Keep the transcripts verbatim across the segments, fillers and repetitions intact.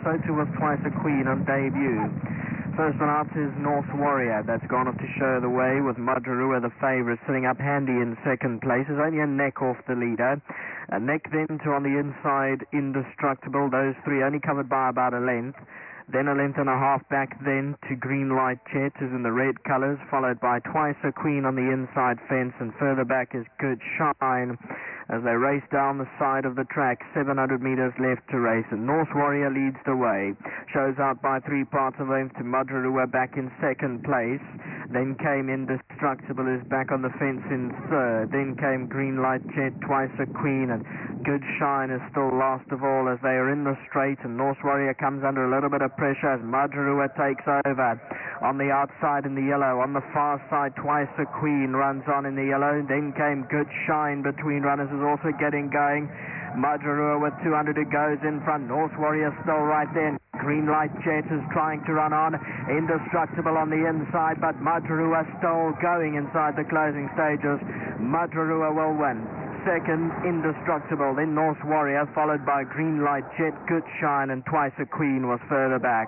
so too was Twice a Queen on debut. First one out is North Warrior. That's gone off to show the way with Madrurua, the favourite, sitting up handy in second place. Is only a neck off the leader. A neck then to on the inside, Indestructible. Those three only covered by about a length. Then a length and a half back then to Green Light Jet is in the red colours, followed by Twice a Queen on the inside fence, and further back is Good Shine as they race down the side of the track. seven hundred metres left to race, and North Warrior leads the way. Shows out by three parts of length to Madrurua back in second place. Then came Indestructible, who's back on the fence in third. Then came Green Light Jet, Twice a Queen, and Good Shine is still last of all as they are in the straight, and North Warrior comes under a little bit of pressure as Madrurua takes over. On the outside in the yellow, on the far side, Twice a Queen runs on in the yellow. Then came Good Shine between runners, is also getting going. Madrurua with two hundred to go is in front. North Warrior still right there. Green Light Jet is trying to run on. Indestructible on the inside, but Madrurua still going inside the closing stages. Madrurua will win. Second, Indestructible, then North Warrior, followed by Green Light Jet, Good Shine, and Twice a Queen was further back.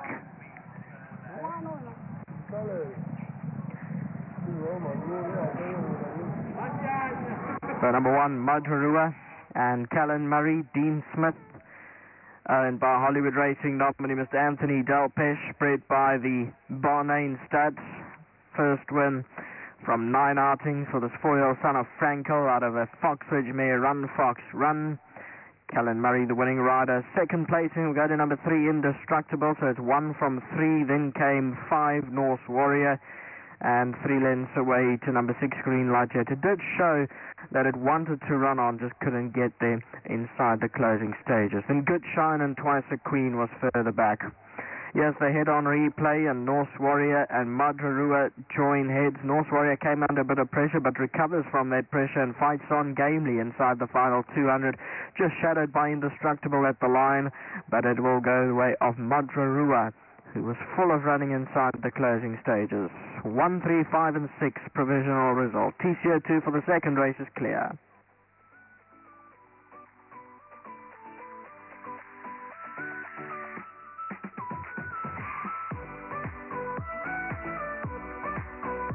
So number one, Madrurua, and Callan Murray, Dean Smith, owned by Hollywood Racing nominee Mister Anthony Delpesh, bred by the Barnane Studs. First win from nine outings for this four-year-old son of Frankel out of a Foxridge mare, Run Fox Run. Callan Murray, the winning rider. Second placing will go to number three, Indestructible, so it's one from three. Then came five, North Warrior, and three lengths away to number six, Green Light Jet. It did show that it wanted to run on, just couldn't get there inside the closing stages. Then Good Shine and Twice a Queen was further back. Yes, they head on replay, and North Warrior and Madrurua join heads. North Warrior came under a bit of pressure, but recovers from that pressure and fights on gamely inside the final two hundred. Just shadowed by Indestructible at the line, but it will go the way of Madrurua, who was full of running inside the closing stages. one, three, five and six provisional result. T C O two for the second race is clear.